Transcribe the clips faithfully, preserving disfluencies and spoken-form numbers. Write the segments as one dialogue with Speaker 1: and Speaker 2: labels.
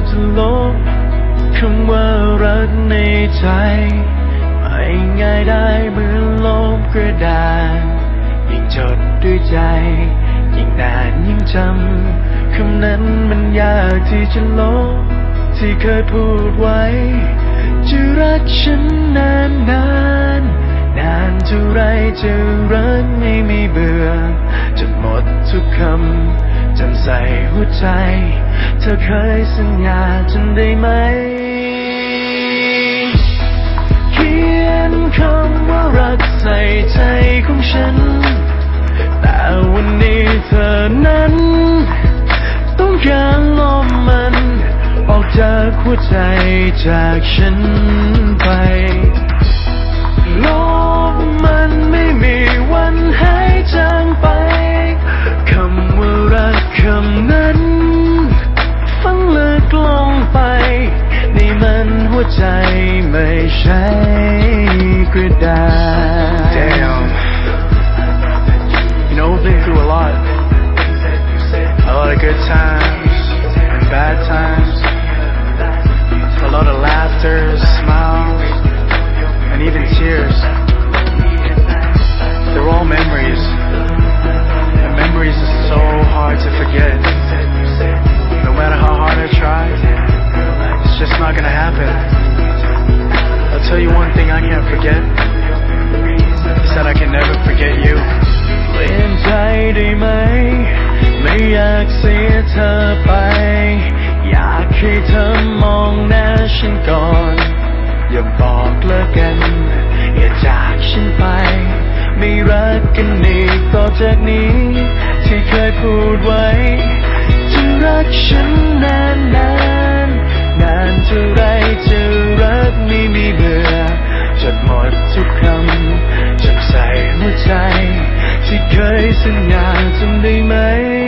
Speaker 1: จะลบคำว่ารักในใจไม่ง่ายได้เหมือนลบกระดาษยิ่งจดด้วยใจยิ่งนานยิ่งจำคำนั้นมันยากที่จะลบที่เคยพูดไว้จะรักฉันนานนานนานเท่าไรจะรักไม่มีเบื่อจนหมดทุกคำจำใส่หัวใจเธอเคยสัญญาจำได้ไหมเขียนคำว่ารักใส่ใจของฉันแต่วันนี้เธอนั้นต้องการลมมันออกจากหัวใจจากฉันไปลมมันไม่มีวันหายจางไปคำว่ารักคำนั้นฝังลึกลงไปในมันหัวใจไม่ใช่กระดาษ
Speaker 2: Damn. You know, we've been through a lot. A lot of good times and bad times. A lot of laughter, smiles, and even tears. They're all memories. And memories are so hard to forget. No matter how hard I try, it's just not gonna happen. I'll tell you one thing I can't forget. Is that I can never forget you.
Speaker 1: เปลี่ยนใจได้ไหมไม่อยากเสียเธอไปอยากให้เธอมองหน้าฉันก่อนอย่าบอกเลิกกันอย่าจากฉันไปไม่รักกันอีกต่อจากนี้ที่เคยพูดไว้จะรักฉันนานนานนานเท่าไรจะรักไม่มีเบื่อจดหมดทุกคำจำใส่หัวใจที่เคยสัญญาจำได้ไหม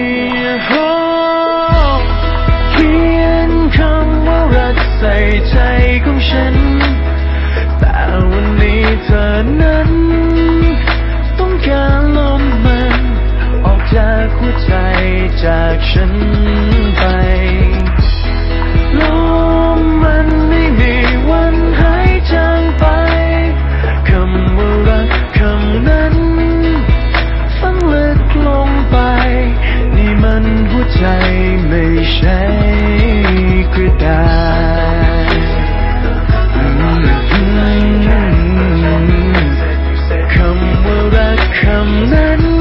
Speaker 1: เขียนคำว่ารักใส่ใจของฉันแต่วันนี้เธอนั้นต้องการลมมันออกจากหัวใจจากฉันไปลมมันไม่มีวันหายจางไปคำว่ารักคำนั้นฝังลึกลงไปนี่มันหัวใจไม่ใช่กระดาษคำว่ารักคำนั้น